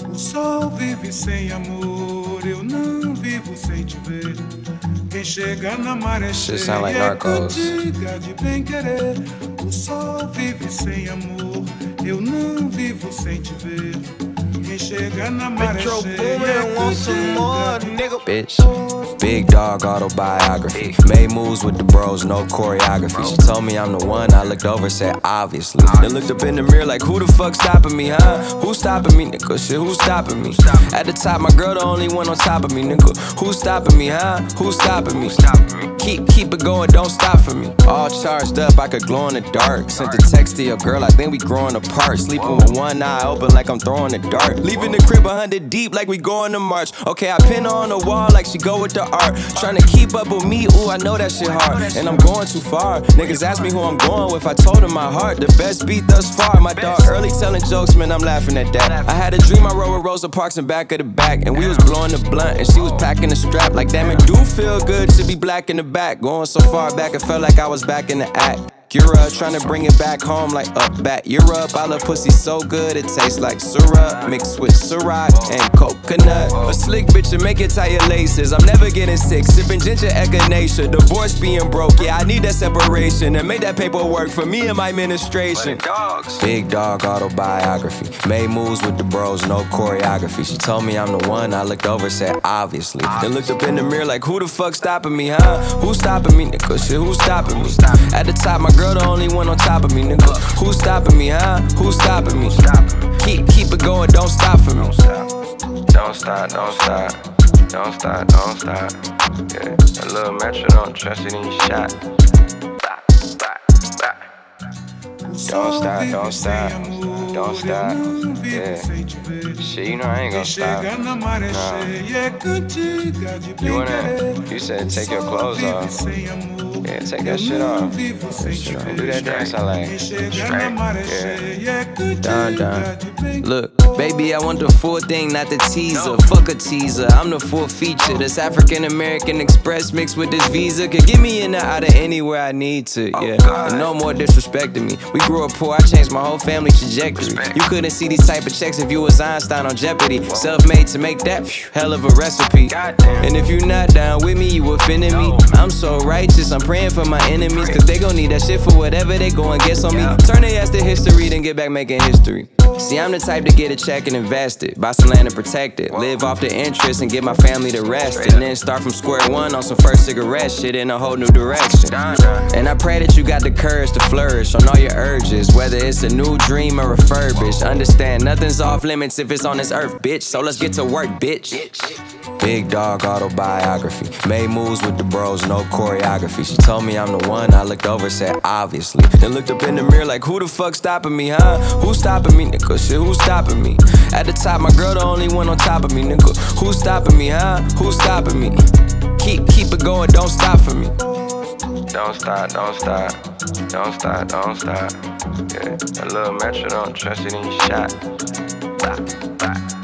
O sol vive sem amor, eu não vivo sem te ver. Quem chega na maré cheia like é Narcos. cantiga de bem querer. O sol vive sem amor, eu não vivo sem te ver. Quem chega na maré cheia é cantiga de... Bitch. Big dog autobiography. Made moves with the bros, no choreography. She told me I'm the one, I looked over, said obviously. Then looked up in the mirror like, who the fuck stopping me, huh? Who stopping me, nigga? Shit, who stopping me? At the top, my girl the only one on top of me, nigga. Who stopping me, huh? Who stopping me? Keep it going, don't stop for me. All charged up, I could glow in the dark. Sent a text to your girl, I think we growing apart. Sleeping with one eye open like I'm throwing a dart. Leaving the crib 100 deep like we going to March. Okay, I pin her on the wall like she go with the art. Tryna keep up with me, ooh, I know that shit hard. And I'm going too far. Niggas ask me who I'm going with, I told them my heart. The best beat thus far. My dog early telling jokes, man, I'm laughing at that. I had a dream I rode with Rosa Parks in back of the back. And we was blowing the blunt, and she was packing the strap. Like, damn, it do feel good to be black in the back. Going so far back, it felt like I was back in the act. Europe, tryna bring it back home like up back Europe. I love pussy so good, it tastes like syrup mixed with Ciroc and coconut. A slick bitch to make it tie your laces. I'm never getting sick, sipping ginger echinacea. Divorce being broke, yeah, I need that separation. And make that paperwork for me and my administration. Big dog autobiography. Made moves with the bros, no choreography. She told me I'm the one, I looked over, said obviously. Then looked up in the mirror like, who the fuck stopping me, huh? Who stopping me, nigga? Shit, who stopping me? At the top, my girl the only one on top of me, nigga. Who stopping me, huh? Who stopping me? Keep it going, don't stop for me. Don't stop, don't stop. Don't stop, don't stop. Yeah, a little metro, don't trust it in your shot. Don't stop, don't stop. Don't stop. Yeah. Shit, you know I ain't gonna stop. No. You said take your clothes off. Yeah, take that shit off. Do that dance I like. Straight. Yeah. Done. Look, baby, I want the full thing, not the teaser. Fuck a teaser, I'm the full feature. This African American Express mixed with this Visa could get me in or out of anywhere I need to. Yeah, and no more disrespecting me. We grew up poor, I changed my whole family trajectory. You couldn't see these type of checks if you was Einstein on Jeopardy. Self-made to make that hell of a recipe. And if you not down with me, you offending me. I'm so righteous, I'm praying for my enemies, cause they gon' need that shit for whatever they go and guess on me. Turn their ass to history, then get back making history. See, I'm the type to get a check and invest it. Buy some land and protect it. Live off the interest and get my family to rest. And then start from square one on some first cigarette shit in a whole new direction. And I pray that you got the courage to flourish on all your urges, whether it's a new dream or refurbished. Understand, nothing's off limits if it's on this earth, bitch. So let's get to work, bitch. Big dog autobiography. Made moves with the bros, no choreography. She told me I'm the one, I looked over, said obviously. Then looked up in the mirror like, who the fuck stopping me, huh? Who stopping me, nigga? Shit, who stopping me? At the top, my girl the only one on top of me, nigga. Who stopping me, huh? Who stopping me? Keep it going, don't stop for me. Don't stop, don't stop. Don't stop, don't stop. Yeah, a little metro, don't trust it in your shot. Bye, bye.